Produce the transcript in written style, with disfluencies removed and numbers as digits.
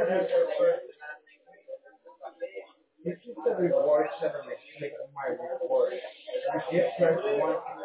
This is the reward center my report. The gift card 1